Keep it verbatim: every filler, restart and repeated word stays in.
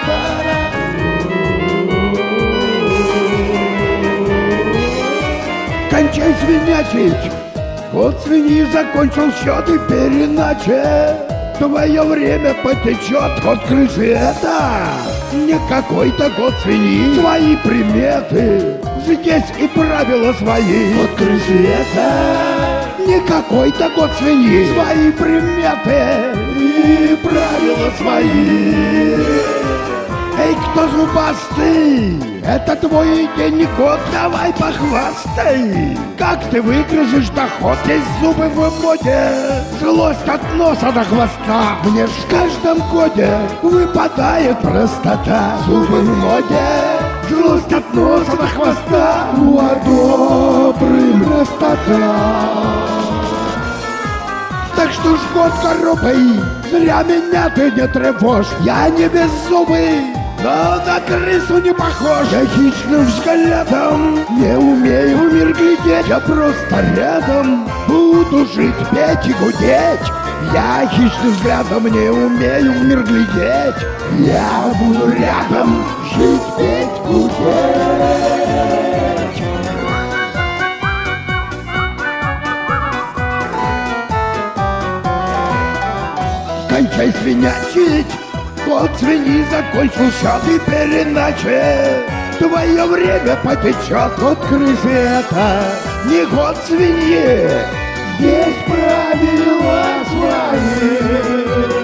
Кончай свинячить, год свиньи закончил счет и переначе. Твое время потечет, год крысы это не какой-то год свиньи. Свои приметы, здесь и правила свои. Год крысы это не какой-то год свиньи. Свои приметы и правила свои. Эй, кто зубастый, это твой день год, давай похвастай. Как ты выгрызешь доход, здесь зубы в моде. Злость от носа до хвоста, мне ж в каждом годе выпадает простота. Зубы в моде, злость от носа до хвоста, ну а добрым простота. Так что ж год коробой, зря меня ты не тревожь. Я не беззубый, но на крысу не похож. Я хищным взглядом не умею в мир глядеть. Я просто рядом буду жить, петь и гудеть. Я хищным взглядом не умею в мир глядеть. Я буду рядом жить, петь, гудеть. Кончай свинячить, год свиньи закончился, теперь иначе. Твое время потечет, год крысы это не год свиньи. Здесь правила свои.